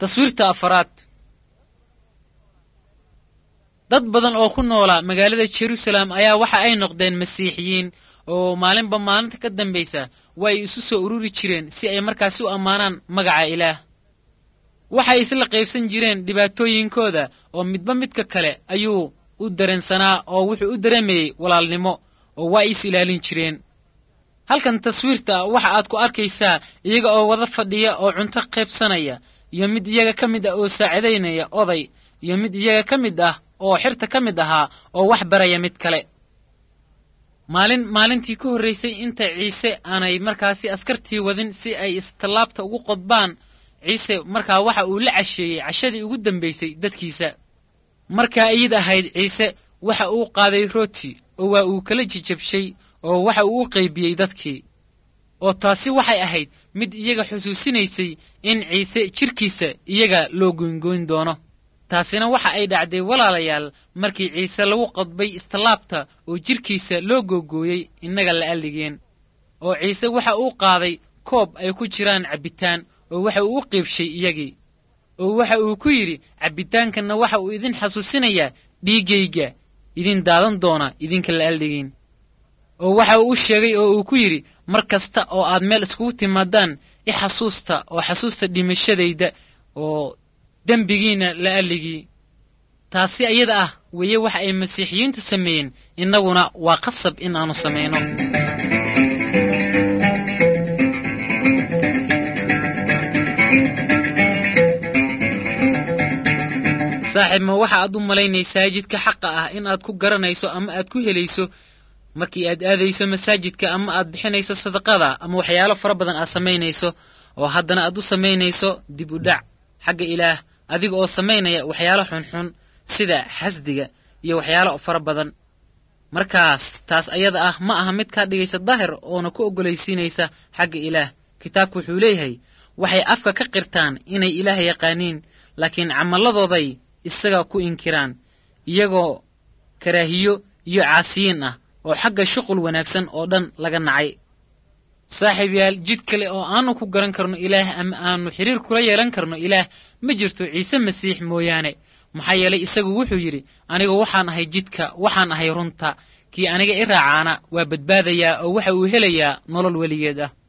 taswiirta afaraad. dad badan oo ku noolaa magaalada Jerusalem ayaa waxa ay noqdeen masiixiyiin oo maalinba maalinta ka dambaysa way isu soo ururi jireen si ay markaas u ammaanaan magaca Ilaah. waxay isla qaybsan jireen dhibaatooyinkooda oo midba midka kale ayuu u dareensanaa oo wuxuu u dareemayay walaalnimo oo way is ilaalin jireen. halkan taswiirta waxa aad ku arkaysaa iyaga oo wada fadhiya oo cunto qaybsanaya iyo mid iyaga ka mid ah oo saacideynaya oday iyo mid iyaga ka mid ah oo xirta ka mid ahaa oo wax baraya mid kale. maalintii ku horeysay inta Ciise aanay markaasi askartii wadin si ay istallaabta ugu qodbaan, Ciise markaa waxa uu la casheeyay cashadii ugu dambeysay dadkiisa. markaa ayid ahayd Ciise waxa uu qaaday rooti oo waa uu kala jijabshay oo waxa uu u qaybiyay dadkii. oo taasi waxay ahayd mid iyaga xusuusinaysay in Ciise jirkiisa iyaga loo goyngoyn doono. taasina waxa ay dhacday walaalayaal markii Ciise lagu qodbay istallaabta oo jirkiisa loo googooyay innaga la aligeen. oo Ciise waxa uu qaaday koob ay ku jiraan cabitaan oo waxa uu u qaybshay iyagii. oo waxa uu ku yidhi, cabitaankana waxa uu idin xasuusinayaa dhiigayga idin daadan doona idinka la aligeen. oo waxa uu u sheegay oo uu ku yidhi, mar kasta oo aad meel iskugu timaadaan i xasuusta oo xasuusta dhimashadayda oo dembigiina la aligii. taasi ayada ah weeye waxa ay masiixiyiintu sameeyeen, innaguna waa qasab in aanu samayno. saaxiib, ma waxa aad u malaynaysaa jidka xaqa ah in aad ku garanayso ama aad ku helayso markii aad aadayso masaajidka ama aad bixinayso sadaqada ama waxyaalo fara badan aad samaynayso oo haddana aad u samaynayso dib u dhac xagga Ilaah adiga oo samaynaya waxyaalo xunxun sida xasdiga iyo waxyaalo fara badan. markaas taas ayada ah ma aha mid ka dhigaysa daahir oo ku ogolaysiinaysa xagga Ilaah. kitaabku wuxuu leeyahay waxay afka ka qirtaan inay Ilaah yaqaaniin, laakiin camaladooday isaga ku inkiraan iyagoo karaahiyo iyo caasiyin ah oo xagga shuqul wanaagsan oo dhan laga nacay. saaxiibayaal, jid kale oo aanu ku garan karno Ilaah ama aanu xiriir kula yeelan karno Ilaah ma jirto Ciise Masiix mooyaane. maxaa yeelay isagu wuxuu yidhi, anigu waxaan ahay jidka, waxaan ahay runta, kii aniga i raacaana waa badbaadayaa oo waxa uu helayaa nolol weligeed ah.